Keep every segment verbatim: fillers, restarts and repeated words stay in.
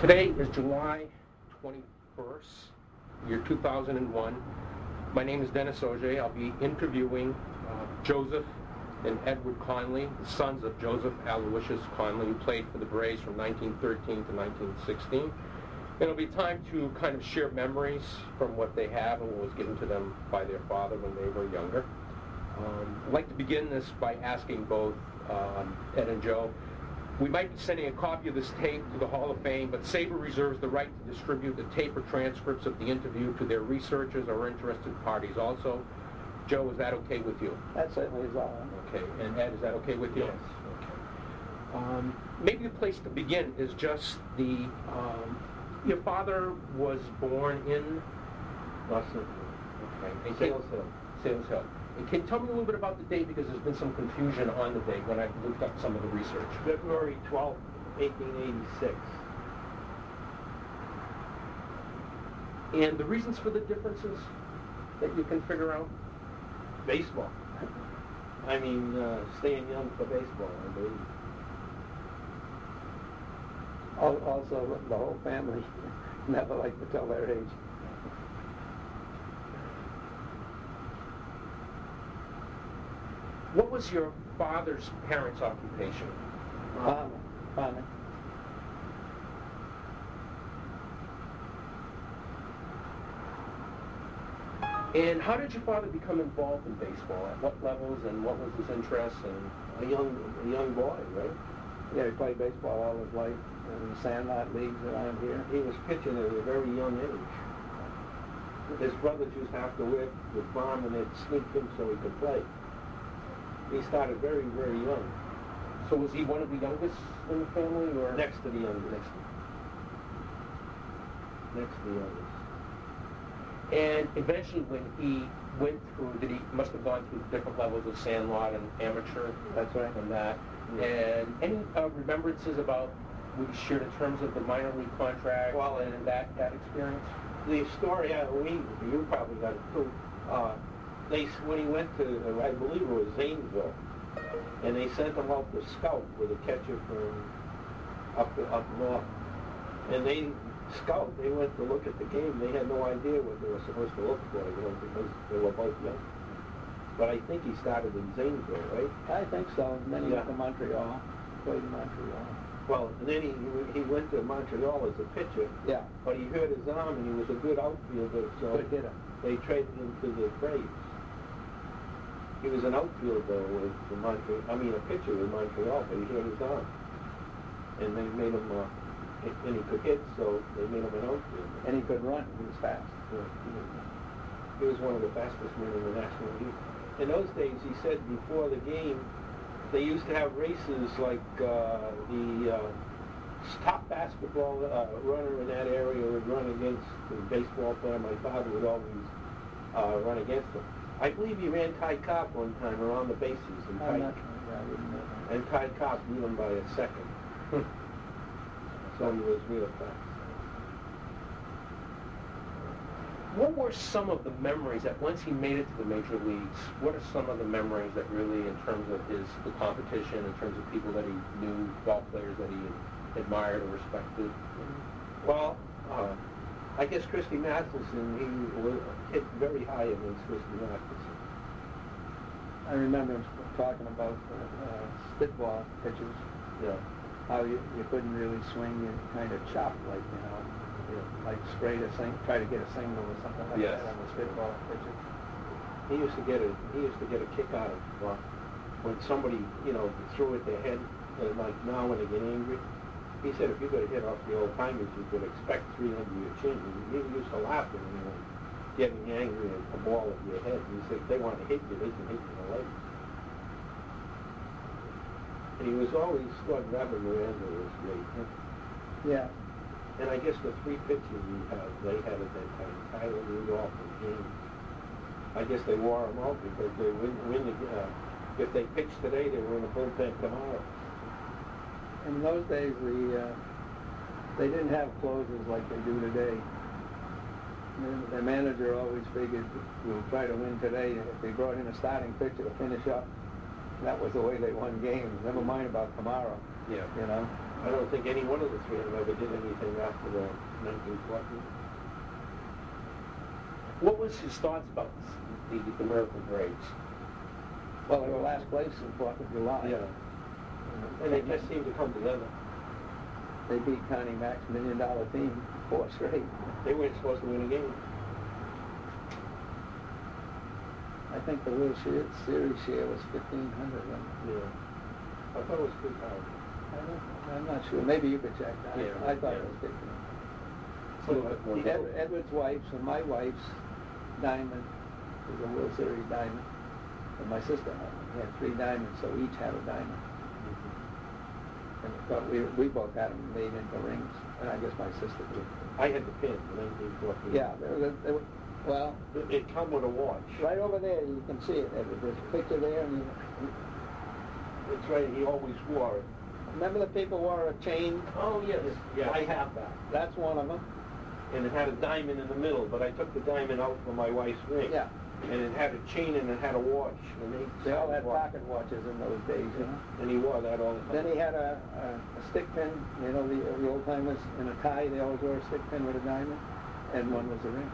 Today is July twenty-first, year two thousand one. My name is Dennis Auger. I'll be interviewing uh, Joseph and Edward Conley, the sons of Joseph Aloysius Conley, who played for the Braves from nineteen thirteen to nineteen sixteen. And it'll be time to kind of share memories from what they have and what was given to them by their father when they were younger. Um, I'd like to begin this by asking both um, Ed and Joe. We might be sending a copy of this tape to the Hall of Fame, but SABR reserves the right to distribute the tape or transcripts of the interview to their researchers or interested parties also. Joe, is that okay with you? That certainly is all right. Okay. And Ed, is that okay with you? Yes. Okay. Um, maybe the place to begin is just the, um, your father was born in? Los Angeles. Okay. And Sales Hill. Sales Hill. And can you tell me a little bit about the date, because there's been some confusion on the date when I looked up some of the research. February twelfth, eighteen eighty-six. And the reasons for the differences that you can figure out? Baseball. I mean, uh, staying young for baseball, I believe. Also, the whole family never liked to tell their age. What was your father's parents' occupation? Farmer. Farming. And how did your father become involved in baseball? At what levels, and what was his interest? And A young, a young boy, right? Yeah, he played baseball all his life in the Sandlot leagues around here. He was pitching at a very young age. His brothers used to have to work with farm, and they'd sneak him so he could play. He started very, very young. So was he one of the youngest in the family, or Next to the youngest. Next to, next to the youngest. And eventually, when he went through, did he must have gone through different levels of Sandlot and amateur? That's right. And that. Yeah. And any uh, remembrances about what he shared in terms of the minor league contract Well, and that that experience? The story, uh, we, you probably got it too. Uh, they, when he went to, uh, I believe it was Zanesville, and they sent him out to scout with a catcher from up up north. And they scout, they went to look at the game. They had no idea what they were supposed to look for, you know, because they were both young. But I think he started in Zanesville, right? I think so. And then he went to Montreal, played in Montreal. Well, and then he he went to Montreal as a pitcher. Yeah. But he hurt his arm, and he was a good outfielder, so good hitter. They traded him to the Braves. He was an outfielder with the Montreal. I mean, a pitcher with Montreal, but he hurt his arm, and they made him. Uh, and he could hit, so they made him an outfielder. And he could run. He was fast. Yeah, he, was, he was one of the fastest men in the National League. In those days, he said before the game, they used to have races like uh, the uh, top basketball uh, runner in that area would run against the baseball player. My father would always uh, run against him. I believe he ran Ty Cobb one time around the bases, and Ty, yeah, and Ty Cobb beat him by a second. So he was real fast. What were some of the memories that once he made it to the major leagues, what are some of the memories that really, in terms of his the competition, in terms of people that he knew, ball players that he admired or respected? Well, uh, I guess Christy Mathewson, he was hit very high against Christy Mathewson. I remember him talking about uh, spitball pitches. Yeah. How you, you couldn't really swing, you kind of chopped, like, you know, you know, like straight a sing, try to get a single or something like yes. that on the spitball pitches. He used to get a he used to get a kick out of uh, when somebody, you know, threw at their head, uh, like now when they get angry. He said if you got a hit off the old timers, you could expect three under your chin. And he used to laugh when you know, getting angry at a ball at your head. He said if they want to hit you, they can hit you in the legs. And he was always thought Robert Miranda was great. Yeah. And I guess the three pitchers we have, they had at that time, Tyler Rudolph and James. I guess they wore them out because they win, win the, uh, if they pitched today, they were in the bullpen tomorrow. In those days, the, uh, they didn't have closers like they do today. The, the manager always figured, we'll try to win today. If they brought in a starting pitcher to finish up, that was the way they won games. Never mind about tomorrow. Yeah. You know. I don't think any one of the three of them ever did anything after the nineteen forty. What was his thoughts about the, the Miracle Grades? Well, they were last place in Fourth of July. Yeah. And they just seemed to come together. They beat Connie Mac's million dollar team four straight. They weren't supposed to win a game. I think the World Series series share was fifteen hundred. Yeah. I thought it was two thousand. I don't, I'm not sure. Maybe you could check that. Yeah, I thought yeah. it was fifteen. It's a little bit more. Ed, Edward's wife's and my wife's diamond is a World Series diamond. And my sister had three diamonds, so each had a diamond. And I thought we, we both had them made into rings, and I guess my sister did. I had the pin, the nineteen fourteen. Yeah, they were, they were, well, It, it come with a watch. right over there you can see it. There's a picture there, and you, That's right, he always wore it. remember the people wore a chain? Oh, yes. Yeah, I have that. That's one of them. And it had a diamond in the middle, but I took the diamond out for my wife's ring. Yeah. And it had a chain and it had a watch. And they, They all had pocket watches in those days, you know. And he wore that all the time. Then he had a, a, a stick pin, you know, the, the old timers in a tie, they always wore a stick pin with a diamond, and one was a ring.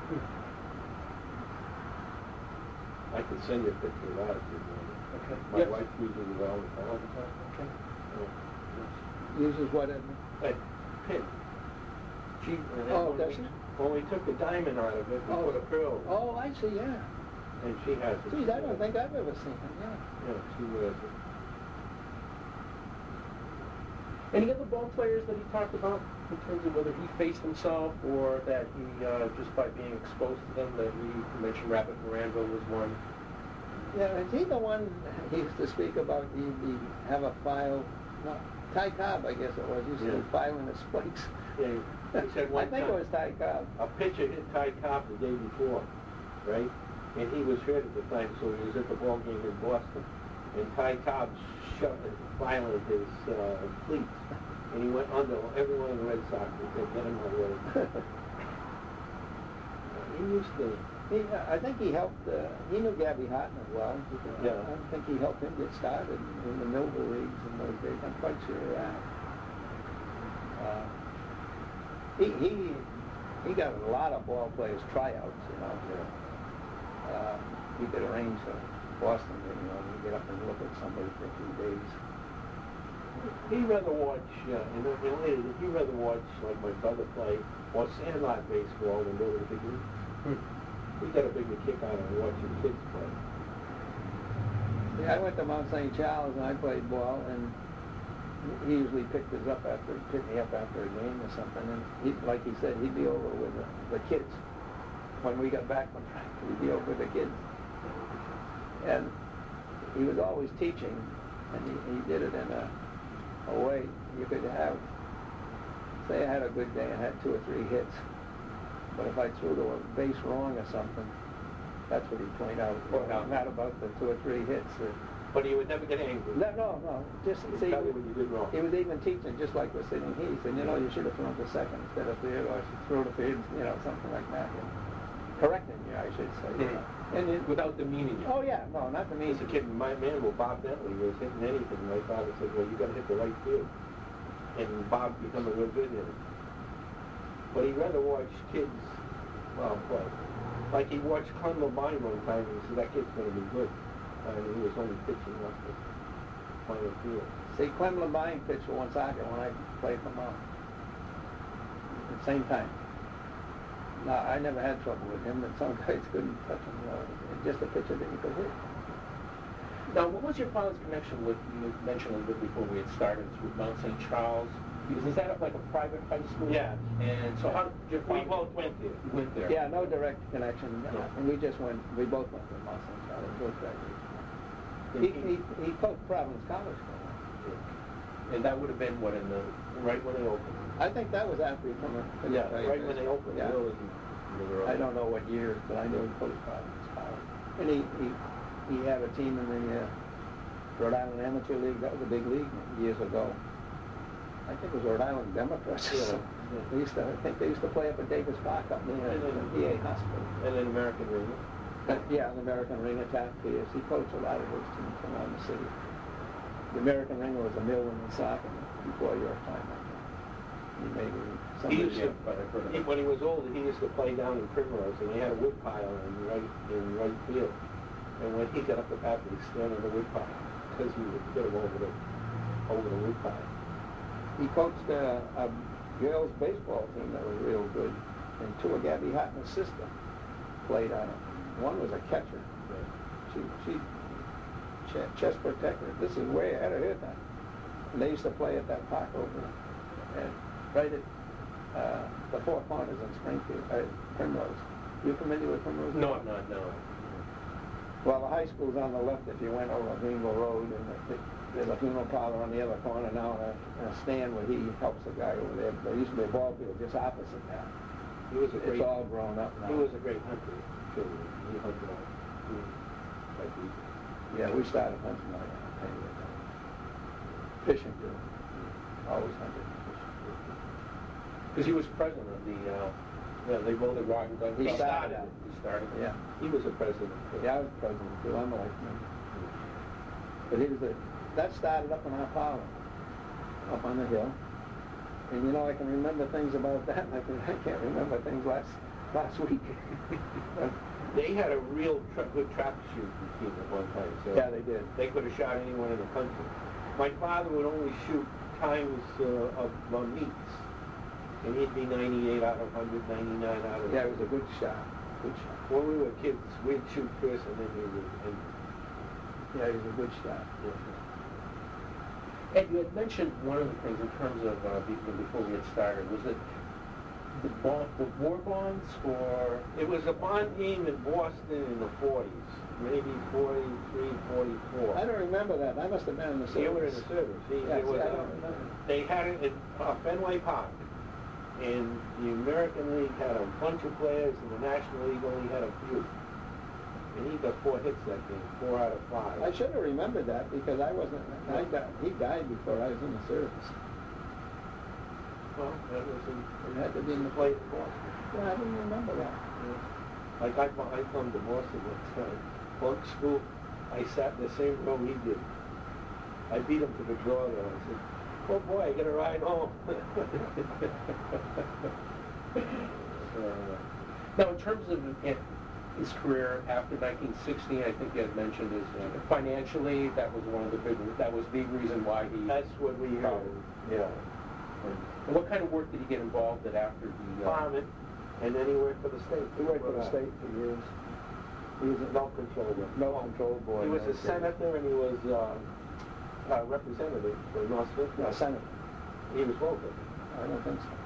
I can send you a picture of that if you want. Okay. My Yes. wife uses it all the time. All the time, okay. Yeah. Uses what, Edmund? That pin. She, and then Oh, when does we- she? When we took the diamond out of it, we Oh. put a pearl. Oh, I see, yeah. And she has it. Geez, I don't think I've ever seen him, yeah. Yeah, she wears it. Any other ball players that he talked about in terms of whether he faced himself or that he, uh, just by being exposed to them, that he you mentioned Rabbit Granville was one? Yeah, is he the one he used to speak about, he, he have a file, no, Ty Cobb, I guess it was, used to Yeah. be filing his spikes. Yeah, he said I one think it time- was Ty Cobb. A pitcher hit Ty Cobb the day before, right? And he was hurt at the time, so he was at the ball game in Boston. And Ty Cobb shoved and violent his uh, cleats. And he went under every one of the Red Sox. He said, get him out of the way. He used to, He, uh, I think he helped, uh, he knew Gabby Hartnett well. Yeah. I think he helped him get started in the Millville leagues in those days. I'm quite sure of that. Uh, he, he, he got a lot of ball players tryouts, you know. Uh, he could arrange a Boston game, you know, you get up and look at somebody for a few days. he'd rather watch, yeah, and then and later, he'd rather watch, like my brother play, or sandlot baseball than go to the big league. Hmm. He got a bigger kick out of watching kids play. Yeah, I went to Mount Saint Charles and I played ball, and he usually picked us up after, picked me up after a game or something, and he, like he said, he'd be over with the, the kids. When we got back from practice, he'd be over with the kids. And he was always teaching, and he, he did it in a, a way you could have, say I had a good day and had two or three hits, but if I threw to a base wrong or something, that's what he'd point out. Point out. Not about the two or three hits. That, But he would never get angry. no, no, no. Just He'd see, tell you what you did wrong. he was even teaching, just like we're sitting here. He said, you know, you should have thrown to second instead of third, or throw to third, you know, something like that. And correcting you, I should say. You know. And it, Without demeaning you. oh yeah, no, not the mean. As a kid, my man, well, Bob Bentley was hitting anything. My father said, well, you got to hit the right field. And Bob became a real good hitter. But he'd rather watch kids, well, play. Like he watched Clem Labine one time, and he said, that kid's going to be good. I mean, he was only pitching off the final field. See, Clem Labine pitched for Woonsocket when I played for Mount. At the same time. No, I never had trouble with him, but some guys couldn't touch him. You know, just a pitcher that you could hit. Now, what was your father's connection with, you mentioned a little bit before we had started, with Mount Saint Charles? Because is that like a private high school? Yeah. And so how did your We father... both went there. You went there? Yeah, no direct connection. No. And we just went, we both went to Mount Saint Charles. Both graduated. He, he, he coached Providence College for a while. And that would have been, what, in the... Right when they opened. I think that was after he come in. Yeah, right when they opened. Yeah. Really, they were I open. don't know what years, but I knew he coached Providence College. And he, he, he had a team in the uh, Rhode Island Amateur League. That was a big league years ago. I think it was Rhode Island Democrats. Yeah, yeah. They used to, I think they used to play up at Davis Park up near the V A hospital. And then American Ringer. But, yeah, the American Ringer Tap Pierce. He coached a lot of those teams around the city. The American Ringer was a mill in the soccer. before your time, I think. He maybe, He somebody, used to, but I've heard of he- it. when he was older, he used to play down in Primrose, and he had a wood pile in right, in right field. And when he got up at bat, he'd stand on the wood pile, because he would get him over the, over the wood pile. he coached a, a girls' baseball team that was real good, and two of Gabby Hartman's sister played on it. One was a catcher. She, she, che- chest protector. This is way ahead of her time. And they used to play at that park over there, and right at uh, the Four Corners in Springfield, uh, Primrose. You familiar with Primrose? No, I'm not, no. Well, the high school's on the left if you went over Greenville Road, and the, there's a funeral parlor on the other corner now, and a, and a stand where he helps a guy over there. There used to be a ball field just opposite that. He was a great, It's all grown up now. he was a great hunter, too. He hunted out, mm, like we did. Yeah, we started hunting like ten years ago. Fishing too. Always hunted and fishing. Because he was president of the, uh, Yeah, they both, the Rod and Gun He Club. started it. He started it. Yeah. he was a president. Yeah, I was president too. I'm like him. But he was the, that started up in our parlor, up on the hill. And you know, I can remember things about that, and I, can, I can't remember things last last week. They had a real tra- good trap shooting team at one time, so Yeah, they did. they could have shot anyone in the country. My father would only shoot times uh, of uh, meets, and he'd be ninety-eight out of one hundred, ninety-nine out of... Yeah, it was a good shot. Good shot. When we were kids, we'd shoot first, and then he would... And, Yeah, it was a good shot. Ed, you had mentioned one of the things in terms of, uh, be- before we had started, was it the bond, the war bonds, or... it was a bond game in Boston in the forties, maybe forty-three, forty-four. I don't remember that. I must have been in the service. You were in the service. He, Yeah, it was, see, I uh, don't remember. They had it at uh, Fenway Park, and the American League had a bunch of players, and the National League only had a few. And he got four hits that game, four out of five. I should have remembered that because I wasn't. I died, he died before I was in the service. Well, that was in, It had to be in the played in Boston. Yeah, I didn't remember that. Yeah. Like I, I come to Boston one time, bunk school, I sat in the same row he did. I beat him to the draw though. I said, oh boy, I gotta ride home. Uh, now, in terms of uh, his career after nineteen sixty, I think you had mentioned is uh, financially, that was one of the big, that was the reason why he... That's what we heard. Yeah. And what kind of work did he get involved in after the... Uh, Farming, and then he worked for the state. He worked for the state for years. He was a milk control board. No control board. He was no a senator and he was uh, a representative for North Smithfield. No, senator. He was voted. I don't think so.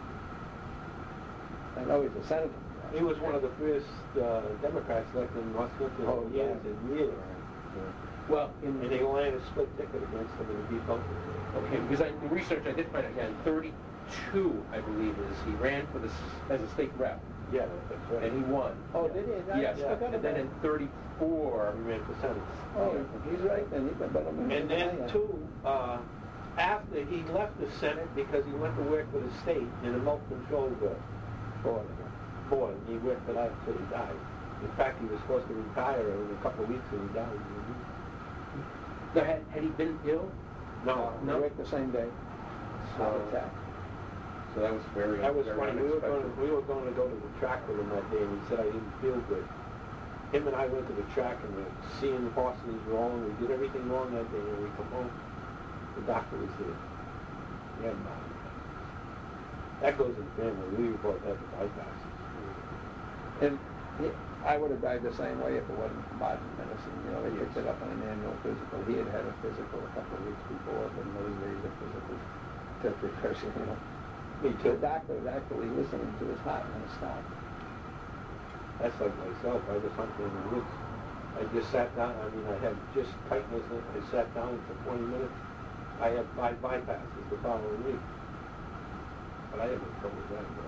I know he's a senator. He was one of the first uh, Democrats elected in North Smithfield Oh, for years yeah. and years. well, in... And they landed a split ticket against him and he beat both. Okay, because I, in research I did find out, yeah, in thirty-two, I believe, is he ran for the, s- as a state rep, Yeah, that's right. and he won. Oh, did he? I Yes, forgot and then about in it. thirty-four, He ran for Senate. Oh, he's right then. He's a better man. And than I then am. too, uh, after he left the Senate because he went to work for the state in the milk control board. Board. board, and he worked for that until he died. In fact, he was supposed to retire in a couple of weeks and he died. now, had, had he been ill? No, He No. worked the same day. Heart So, attack. so that was very, that was very funny. We were going unexpected. to, we were going to go to the track with him that day, and he said I didn't feel good. Him and I went to the track, and we were seeing the horses wrong. We did everything wrong that day, and we come home. The doctor was there. He had body. That goes in the family. We both had the bypasses. And he, I would have died the same way if it wasn't for modern medicine. You know, they picked it up on an annual physical. He had had a physical a couple of weeks before, but in those days the physical took the pressure, you know. Me The too. doctor was actually listening to his heart when it stopped. That's like myself. I was hunting in the woods. I just sat down. I mean, I had just tightness. In it. I sat down for twenty minutes. I had five bypasses the following week. But I had no trouble with that. But,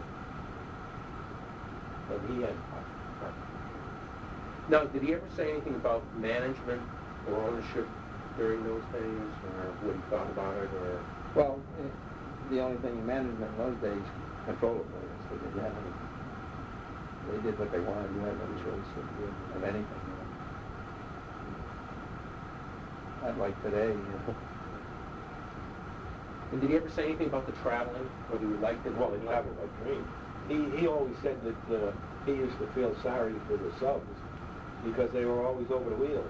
but he had. Now, did he ever say anything about management or ownership during those days, or what he thought about it, or... Well, eh, the only thing in management in those days, control of players. They didn't have any. They did what they wanted. You had no choice of, of anything. You know. Not like today, you know. And did he ever say anything about the traveling, whether he liked it? Well, he traveled like dream. He, he always said that uh, he used to feel sorry for the subs because they were always over the wheels.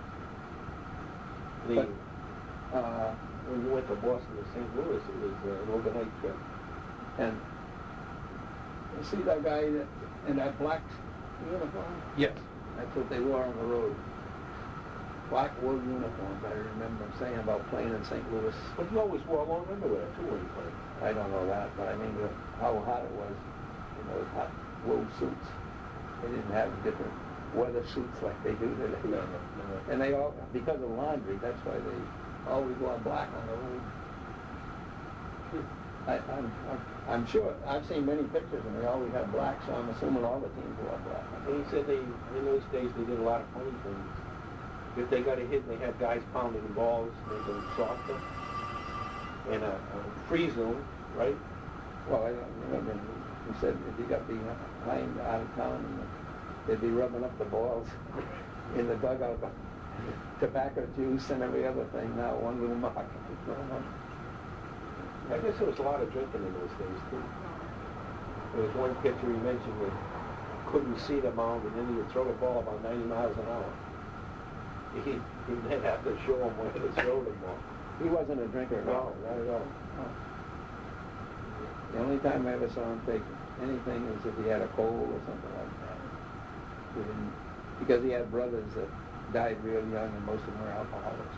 The, But, uh, when you went to Boston and Saint Louis, it was uh, an overnight trip. and you see that guy that, in that black uniform? Yes. That's what they wore on the road. Black wool uniforms, I remember saying about playing in Saint Louis. But he always wore long underwear, too, when he played. I don't know that, but I mean the, how hot it was in those hot wool suits. They didn't have different weather suits like they do today. No, no, no. And they all, because of laundry, that's why they always wore black on the road. I, I'm, I'm, I'm sure, I've seen many pictures and they always have black, so I'm assuming all the teams wore black. And he said they, in those days, they did a lot of funny things. If they got a hit, they had guys pounding the balls, making them softer. And a, a free zone, right? Well, I don't remember, he said if you got behind out of town, they'd be rubbing up the balls in the dugout, tobacco juice and every other thing. Now one little mark. I guess there was a lot of drinking in those days, too. There was one pitcher he mentioned that couldn't see the mound, and then he would throw the ball about ninety miles an hour. He, he'd then have to show him where to throw the ball. He wasn't a drinker at all. No, not at all. No. The only time I ever saw him take anything is if he had a cold or something like that. He didn't, because he had brothers that died real young, and most of them were alcoholics.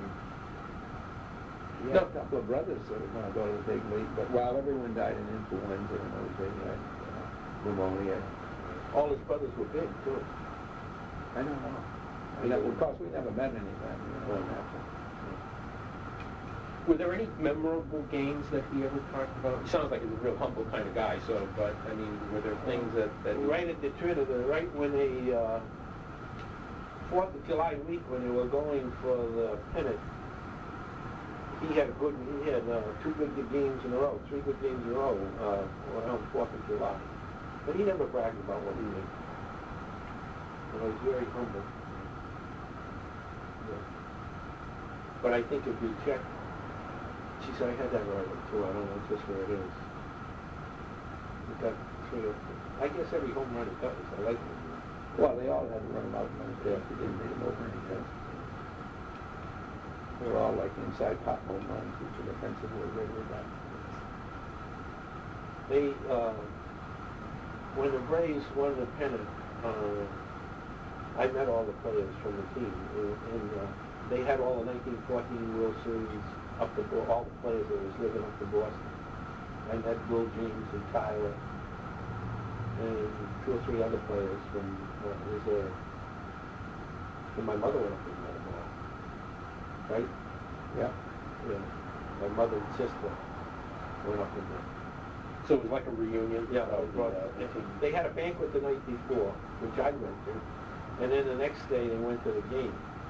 He had No. a couple of brothers that were going to go to the big league, but while everyone died in influenza in those days, right? Uh, pneumonia. All his brothers were big, too. I don't know. I never, of course, we never met any of them. You know, after. Were there any memorable games that he ever talked about? He sounds like he's a real humble kind of guy, so, but, I mean, were there things that... that Right at the turn of the, right when they, uh, Fourth of July week, when they were going for the pennant, he had a good, he had uh, two good games in a row, three good games in a row, uh, around Fourth of July. But he never bragged about what he did. You know, he's very humble. Yeah. But I think if you check, geez, I had that right too. I don't know just where it is. He got three or four. I guess every home run he got was I like it. Well, they all had to run them out in those days. They didn't need them over any guys. They were all like inside pop home runs, which are defensive were really bad. They, uh, when the Braves won the pennant, uh, I met all the players from the team, and, and uh, they had all the nineteen fourteen World Series up to Bo- all the players that was living up to Boston. I met Bill James and Tyler, and two or three other players from uh, was there. And my mother went up and met them all. Right? Yeah. Yeah. My mother and sister went up and met them. So it was like a reunion? Yeah, of they, brought, the, uh, they had a banquet the night before, which I went to, and then the next day they went to the game.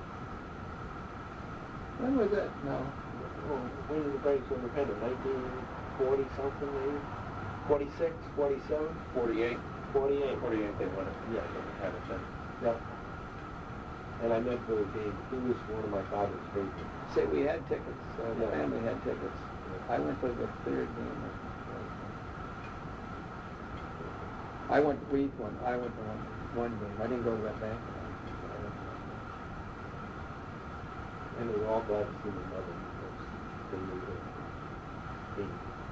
When was that? No. Well, when did the Braves win the pennant? nineteen forty something, maybe? forty-six, forty-seven? forty-eight? forty-eight. forty-eight they won it. Yeah. They had it then. Yeah. And I met Bill James. He was one of my father's favorites. Say we had tickets. Uh, the Yeah. family had tickets. I went to the third game. I went to each one. I went to one, one game. I didn't go to that banquet. And they were all glad to see my mother because they knew the game.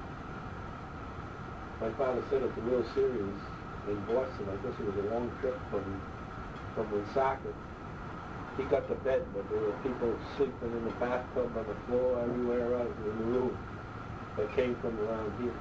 My father said at the World Series in Boston, I guess it was a long trip from from Woonsocket. He got to bed, but there were people sleeping in the bathtub, on the floor, everywhere else in the room that came from around here.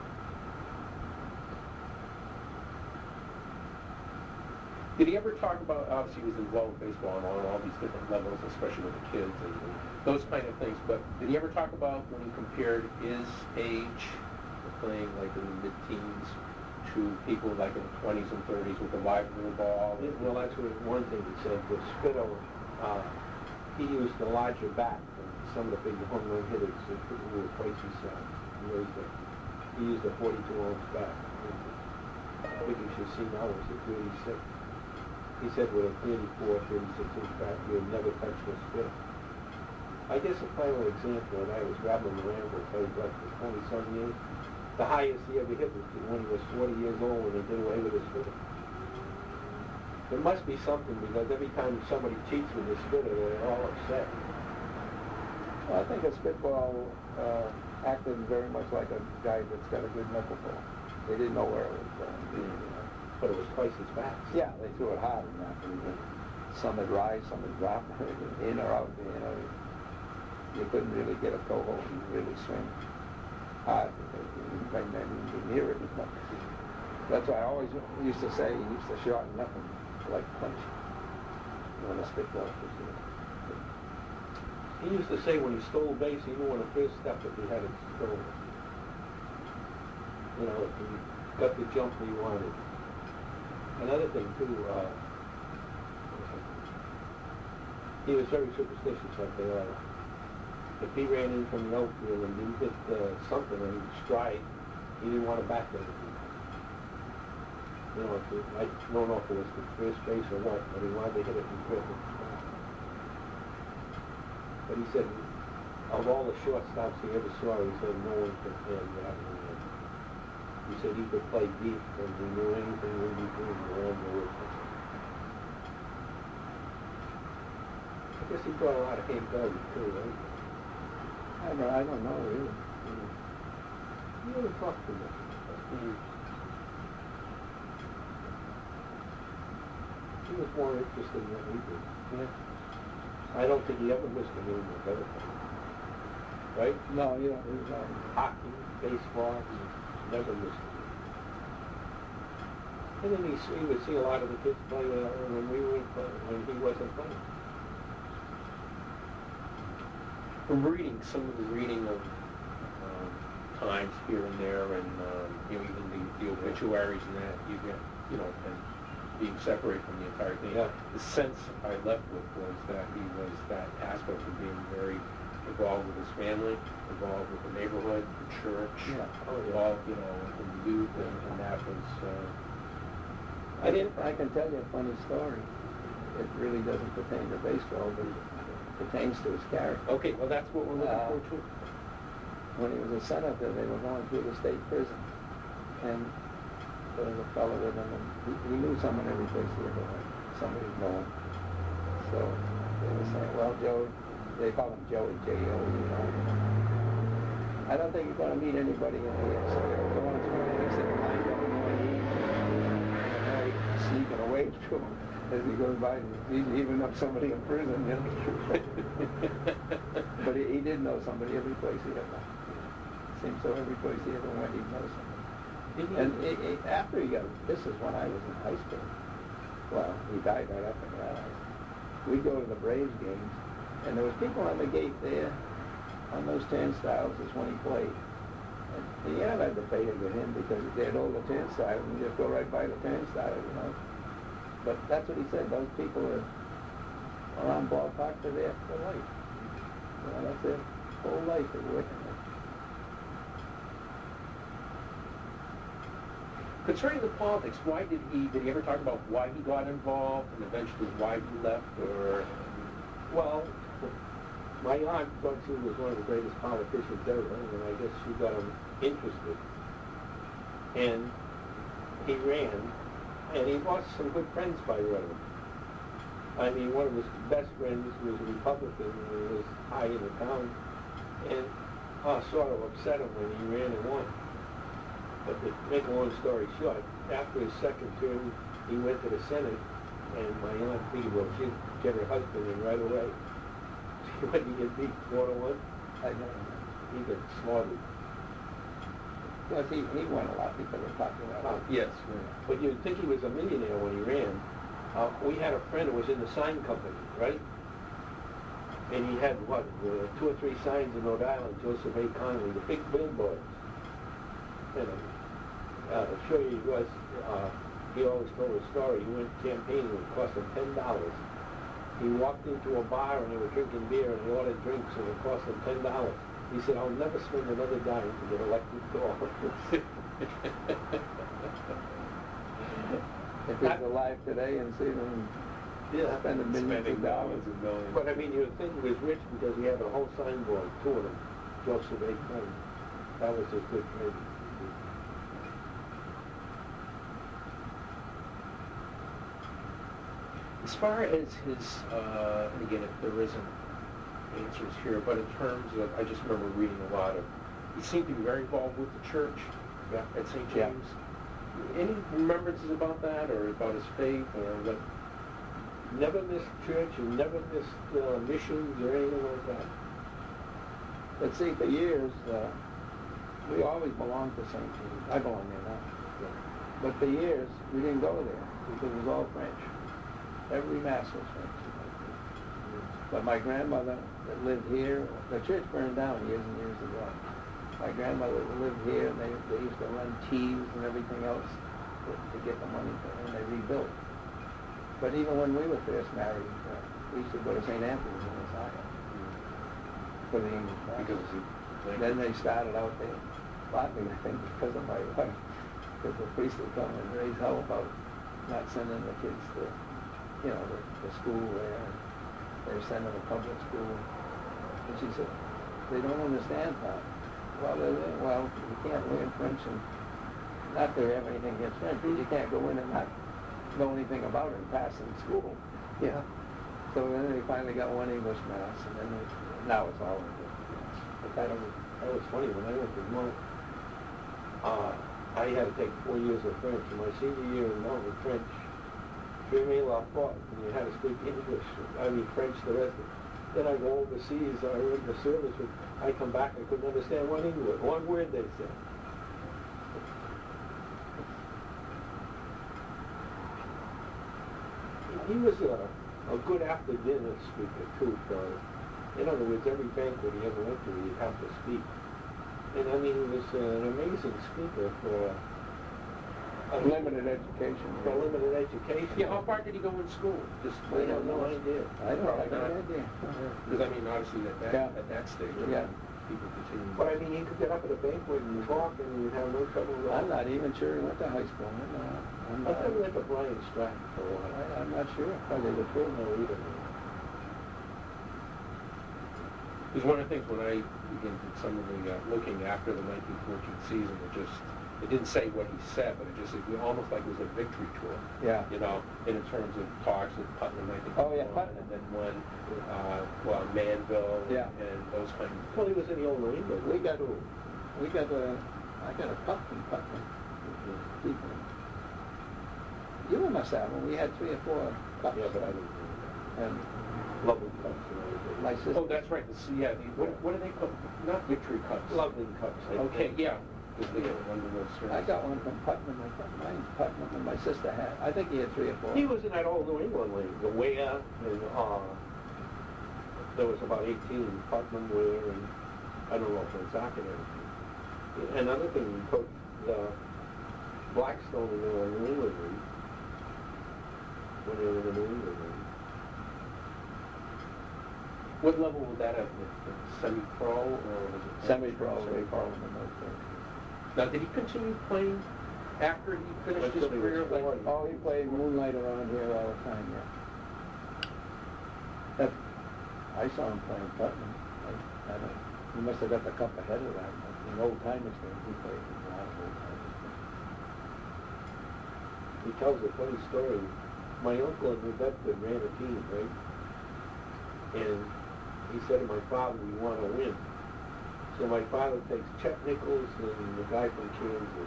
Did he ever talk about, obviously he was involved with baseball on all, all these different levels, especially with the kids and, and those kind of things, but did he ever talk about when he compared his age, playing like in the mid-teens, to people like in the twenties and thirties with the wide little ball? Yeah, well, that's what, one thing he said. The Spittle, uh, he used a larger bat than some of the big home run hitters who were twice his size. He used a, he used a forty-two ounce bat. I think you should see now it's a thirty-six. He said with a thirty-four, thirty-six inch bat, he would never touch the Spittle. I guess a final example of that was Rabbi Miranda, played like for twenty-some years. The highest he ever hit was when he was forty years old when they did away with his spitter. There must be something, because every time somebody cheats with his spitter, they're all upset. Well, I think a spitball uh, acted very much like a guy that's got a good knuckleball. They didn't know where it was going. You know. But it was twice as fast. Yeah, they threw it hard enough. Some would rise, some would drop, in or out. You know, you couldn't really get a toe hold and really swing hard. You might not even be near it. But that's why I always used to say, he used to shorten nothing like punch when a spitball was here. He used to say when he stole base, he knew on the first step if he had it stolen. You know, if he got the jump he wanted. Another thing too, uh, he was very superstitious, like they are. If he ran in from the outfield and didn't hit uh, something and strike, he didn't want to back anything. You know, if it, I don't know if it was the first base or what, but he wanted to hit it in perfect. But he said, of all the shortstops he ever saw, he said no one compared to that. He said he could play deep and he knew anything in between the land and the I guess he brought a lot of Hank Garvey too, right? I don't, I don't know, really. He never talked too much. He, he was more interested in what we did. Yeah. I don't think he ever missed a game of everything. Right? No, you don't. He was not. Hockey, baseball, he never missed a game. And then he, he would see a lot of the kids play uh, when we were playing, when he wasn't playing. From reading, some of the reading of um, Times here and there, and um, you know, even the, the obituaries and that, you get, you know, and being separated from the entire thing. Yeah. The sense I left with was that he was that aspect of being very involved with his family, involved with the neighborhood, the church, Yeah. Oh, yeah. involved, you know, in the youth, and, and that was. Uh, I didn't. I can tell you a funny story. It really doesn't pertain to baseball, but it pertains to his character. okay, well, that's what we're looking Uh, for too. When he was a senator, they were going through the state prison, and there was a fellow with him, and he, he knew someone every place he ever went. Somebody knew him. So they were saying, well, Joe, they call him Joey, J O, you know. I don't think you're going to meet anybody in here. So go on through and he said, I don't know any. And Harry sneaking away from him as he goes by, he's even up somebody in prison, you know. But he, he did know somebody every place he ever went. Seems so every place he ever went, he'd know somebody. And it, it, after he got, this is when I was in high school. Well, he died right after that. We'd go to the Braves games, and there was people on the gate there, on those turnstiles, is when he played. And you never had to pay to get in because they'd hold the turnstile and you just go right by the turnstile, you know. But that's what he said. Those people are around ballpark, they're there for life. You know, that's their whole life is working there. Concerning the politics, why did he, did he ever talk about why he got involved and eventually why he left, or? Well, my aunt thought she was one of the greatest politicians ever, and I guess she got him interested. And he ran, and he lost some good friends by running. I mean, one of his best friends was a Republican and was high in the town, and uh, sort of upset him when he ran and won. But to make a long story short, after his second term, he went to the Senate, and my aunt figured, well, she'd get her husband in right away. When he get beat four to one, I know. he got slaughtered. Plus, he, he won a lot because of popularity. Yes. But you'd think he was a millionaire when he ran. Uh, we had a friend who was in the sign company, right? And he had, what, uh, two or three signs in Rhode Island, Joseph A. Conley, the big billboards. And uh, uh, sure he was, uh, he always told a story. He went campaigning, it cost him ten dollars. He walked into a bar and they were drinking beer and he ordered drinks and it cost him ten dollars. He said, I'll never spend another dime to get elected to office. If he's alive today and see them Yeah. spending millions Spending of dollars. millions and millions. But I mean, you'd think he was rich because he had a whole signboard, two of them, Joseph A. Klein. That was his good friend. As far as his, uh, and again, if there isn't answers here, but in terms of, I just remember reading a lot of, he seemed to be very involved with the church Yeah. at Saint Yeah. James. Any remembrances about that, or about his faith, or what? Never missed church and never missed uh, missions or anything like that. But see, for years, uh, we always belonged to Saint James. I belong there now. But for years, we didn't go there because it was all French. Every mass was French. But my grandmother that lived here, the church burned down years and years ago. My grandmother lived here, and they, they used to run teas and everything else to, to get the money, for, and they rebuilt. But even when we were first married, uh, we used to go to Saint Anthony's in Messiah for the English mass. Because of the Then they started out there, partly I think because of my wife, because the priest would come and raise hell about not sending the kids to, you know, the, the school there. They were sending to public school. And she said, they don't understand that. Well, they, well, you can't learn French, and not that we have anything against French, but you can't go in and not know anything about it and pass in school. Yeah. So then they finally got one English mass, and then they, now it's all English. But that was, that was funny. When I went to Mount, uh, I had to take four years of French. In my senior year in Mount with French, Jeremy Lafont, and you had to speak English, I mean French the rest of it. Then I go overseas, I went to service, and I come back, I couldn't understand one English, one word they said. He was a, a good after-dinner speaker, too, Charlie. In other words, every banquet he ever went to, he'd have to speak. And I mean, he was an amazing speaker for a Limited education. for limited education. Yeah, how far did he go in school? Just, I have no idea. I don't have Probably any not. idea. Because I mean, obviously at that, Yeah. at that stage, I Yeah. mean, people continue. But I mean, he could get up at a banquet and talk, and you'd have no trouble with I'm not even sure he went to high school. I'm not, I'm I not, thought he went to Brian Stratton for a while. I, I'm not sure. Probably the I truth. don't know either. Because one of the things when I again did some of the uh, looking after the nineteen fourteen season, it just it didn't say what he said, but it just it almost like it was a victory tour. Yeah. You know, in terms of talks with Putnam, I think. Oh, yeah, won, Putnam. and then one, uh, well, Manville, Yeah. and those kind of. Well, he was in the old New England. We got, we got a, I got a cup from Putnam. People. You must have one. We had three or four cups. Yeah, but I didn't. And Lovely cups and everything. my sister. Oh, that's right. The, yeah, the, what, what do they call? Not victory cups. Lovely cups. I Okay, think. yeah. Because they get under those terms. I got one from Putnam. I thought mine's Putnam, and my sister had. I think he had three or four. He was in that old New England league, the Ware, and uh, there was about eighteen, Putnam, Ware, and I don't know if it's Woonsocket or anything. Another thing, we coached the Blackstone in the New England league, when they were in the New England league. What level would that have been? Semi-pro or was it? Semi-pro, they Semi-pro. call them in those days. Now, did he continue playing after he finished his Until he was career? Like, forty. Oh, he played moonlight around here all the time, yeah. That, I saw him playing Putnam. I, I don't, he must have got the cup ahead of that. In old timers games, he played in a lot of old timers games. He tells a funny story. My uncle in New Bedford ran a team, right? And he said to my father, we want to win. So my father takes Chet Nichols and the guy from Kansas,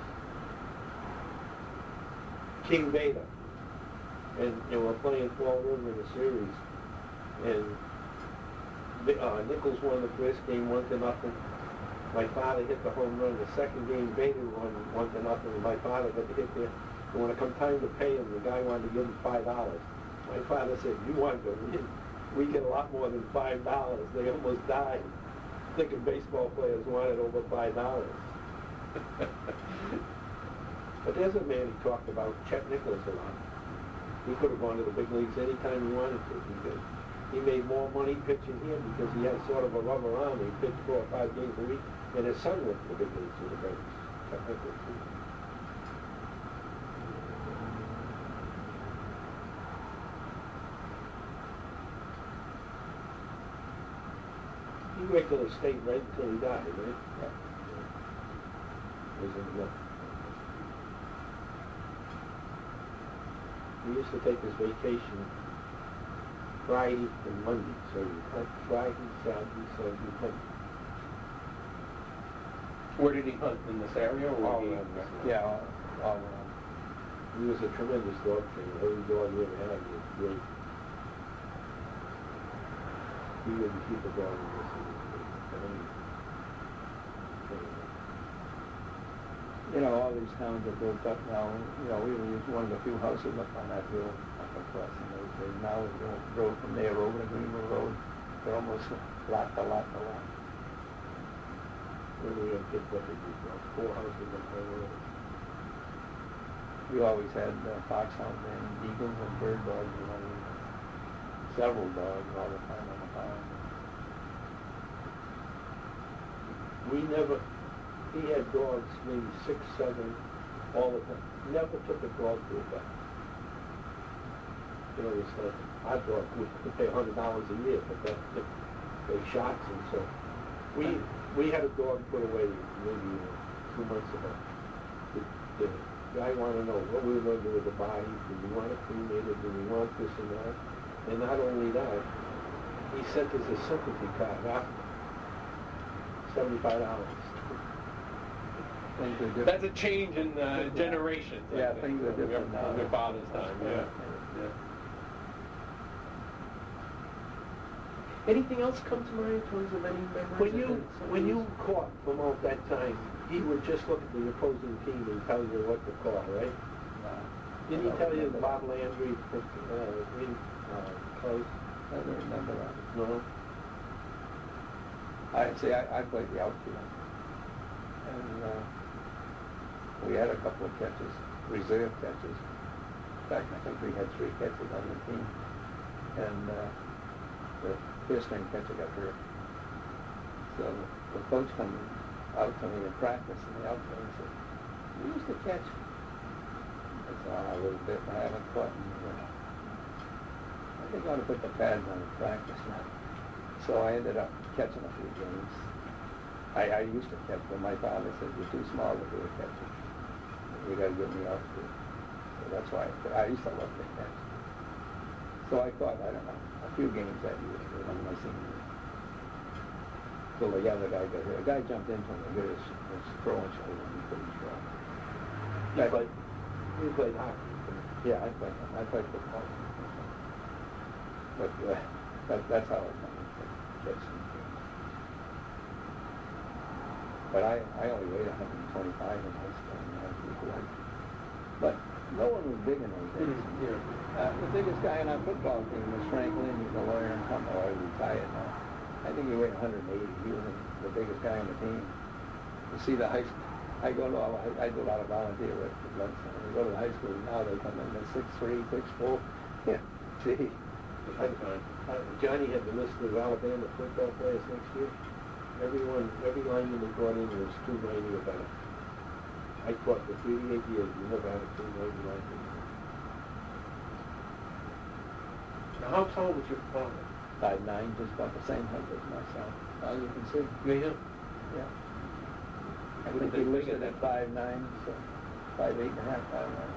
King Beta. And, and we're playing Fall River in the series. And uh, Nichols won the first game one to nothing. My father hit the home run. The second game, Beta won one to nothing. And my father got the hit there. And when it come time to pay him, the guy wanted to give him five dollars. My father said, you wanted to win. We get a lot more than five dollars. They almost died thinking baseball players wanted over five dollars. But there's a man he talked about, Chet Nichols, a lot. He could have gone to the big leagues anytime he wanted to. Because he made more money pitching here because he had sort of a rubber arm. He pitched four or five games a week. And his son went to the big leagues with the Braves. Chet Nichols, too. went to the state right until he died, right? Yeah. Was in the, he used to take his vacation Friday and Monday, so he hunt Friday, Saturday, Sunday, Monday. Where did he hunt, in this area, or All he? around this. Yeah, all, all around. He was a tremendous dog trainer. Every dog he ever had was great. He wouldn't keep a dog in this. You know, all these towns are built up now. You know, we were one of the few houses up on that hill up across in those days. Now the road from there over to Greenville Road, they're almost lot to lot to lot. When we had kids, what they did, well, four houses on the road. We always had uh, foxhounds and eagles and bird dogs. You know, we had several dogs all the time on the farm. We never, he had dogs, maybe six, seven, all the time. Never took a dog to a vet. You know, it's like, our dog, we could pay a hundred dollars a year for that, for shots and so. We, we had a dog put away maybe uh, two months ago. The, the guy wanted to know what we were going to do with the body. Did we want it cremated? Did we want this and that? And not only that, he sent us a sympathy card after. seventy-five dollars. Things are different. That's a change in uh, generations. I Yeah, think, things are from your- different now. From your father's time, yeah. yeah. Anything else come to mind in terms of any memories? When of you, any- when you caught from out that time, he would just look at the opposing team and tell you what to call, right? No. Didn't he I don't tell you remember Bob that. Landry, uh, in, uh, close? I don't remember that. No? I see. I, I played the outfield, and uh, we had a couple of catches, reserve catches. In fact, I think we had three catches on the team, and uh, the first string catcher got hurt. So the coach come out to me in practice in the outfield and said, "You used to catch." I said, "Oh, a little bit. I haven't caught him. You know. I think I ought to put the pads on in practice now." So I ended up catching a few games. I, I used to catch, but my father said, "You're too small to be a catcher. You got to get me out there." So that's why I, I used to love to catch. So I caught, I don't know, a few games that year, one of my senior year. So the other guy got hit. A guy jumped into him and hit his, his throwing shoulder and he couldn't throw. You played, you played hockey. Yeah, I played, I played football. But uh, that, that's how I kind of catch some games. But I, I only weighed one twenty-five in high school, and I was light. But no one was big in those days. Mm, yeah. Uh, the biggest guy in our football team was Frank Lynn. He's a lawyer in Humboldt. He's retired now. I think he weighed one eighty. He was the biggest guy on the team. You see the high school. I go to all, I do a lot of volunteer work at the Blood Center. We go to the high school now. They come in at six three, six four. Yeah, gee. Uh, Johnny had the list of Alabama football players next year. Everyone, every lineman they brought in was two ninety or better. I taught for thirty-eight years. We never had a two ninety lineman. Now, how tall was your father? Five nine, just about the same height as myself. Now you can see. Yeah. Yeah. I Wouldn't think he they figure listed that? at five nine, so five eight and a half, five nine.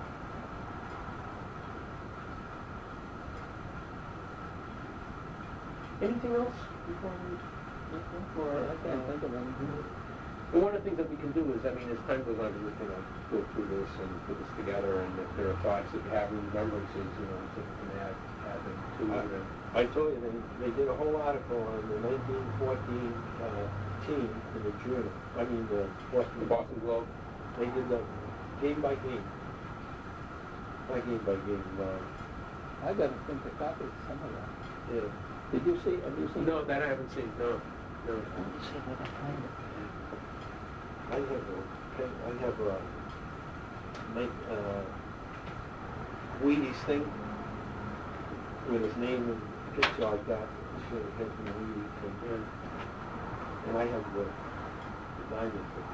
Anything else before we, or, I can't think of anything. Well, one of the things that we can do is, I mean, as time goes on, we can, you know, go through this and put this together, and if there are thoughts that you have, remembrances, you know, so we can add, add them to it. And, I told you, they, they did a whole article on the nineteen fourteen uh, team in the Journal. I mean, the Boston, the Boston Globe. They did the game by game. Not game by game. Uh, I got to think the copy of some of that. yeah. Did you see, have you seen? No, that I haven't seen, no, no. Let me see if I can find it. I have a, I have a, make, uh, Wheaties thing with his name and picture like that. It's uh, Anthony Wheaties and, Yeah. and I have the, the diamond thing.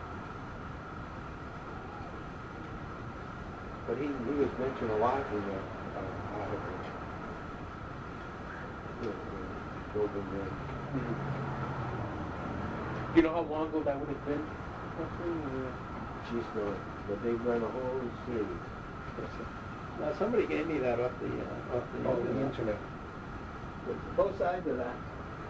But he, he was mentioned a lot in the uh, article. Yeah, yeah, Golden Man. Mhm. Do you know how long ago that would have been? Roughly? She's not, but they've run a whole series. Now, somebody gave me that off the, uh, off the Oh, the internet. internet. Both sides of that.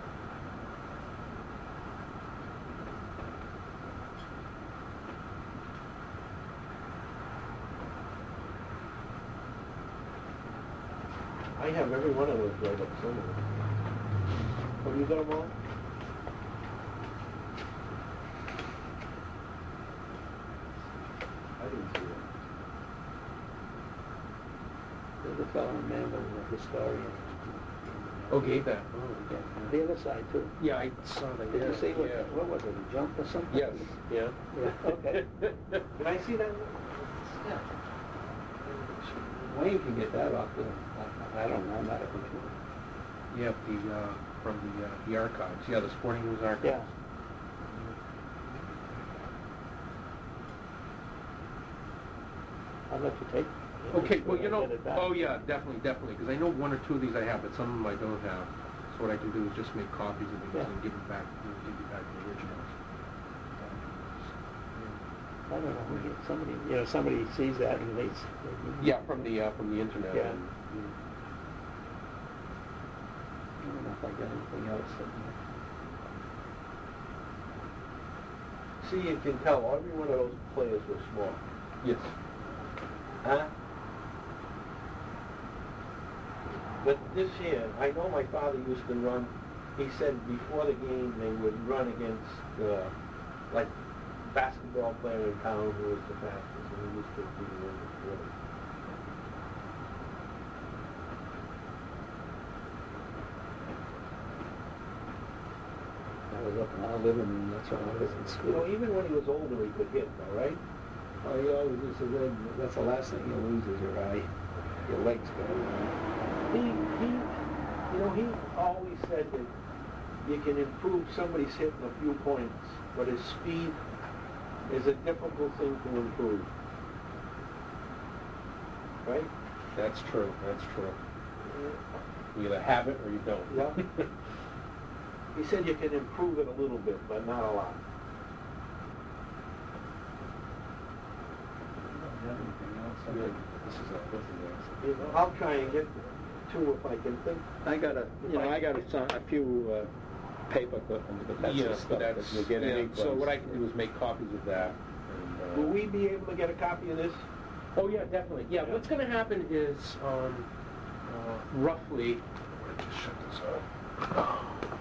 I have every one of those right up somewhere. Have you got them all? I didn't see them. There's a fellow in Manville, a historian. Oh, gave that. The other side, too. Yeah, I saw that. Did yeah, you see what, yeah. what was it, a jump or something? Yes. Yeah. Yeah, okay. Can I see that? Yeah. Wayne can get that off the, I don't know, I'm not a computer. Yeah, the, uh, from the, uh, the archives. Yeah, the Sporting News archives. Yeah. I'll let you take. Okay, well, you When I know, get it back. oh yeah, definitely, definitely, because I know one or two of these I have, but some of them I don't have. So what I can do is just make copies of these Yeah. and give them back, you know, give you back the originals. I don't know, we get somebody, you know, somebody sees that and they. s- they- Yeah, from the, uh, from the internet. Yeah. and, I don't know if I got anything else. that- See, you can tell every one of those players was small. Yes. Huh? But this year, I know my father used to run, he said before the game they would run against, uh, like, basketball player in town who was the fastest, and he used to be in the race. I was up in our living room, that's when I was in You know, school. even when he was older, he could hit, though, right? Oh, you always used to say, that's the last thing you lose is your eye, your legs go. He, he, you know, he always said that you can improve somebody's hitting a few points, but his speed is a difficult thing to improve. Right? That's true, that's true. You either have it or you don't. Yeah. He said you can improve it a little bit, but not a lot. Good. This is a, this is You know, I'll try and get two if I can think. I got a, you know, I got a, some- a few uh, paper clippings, but a, that's yeah, the but stuff that that's, you get yeah, any so place. what I can do is make copies of that. And, uh, Will we be able to get a copy of this? Oh, yeah, definitely. Yeah, Yeah. what's going to happen is, um, uh, roughly, let's just shut this off.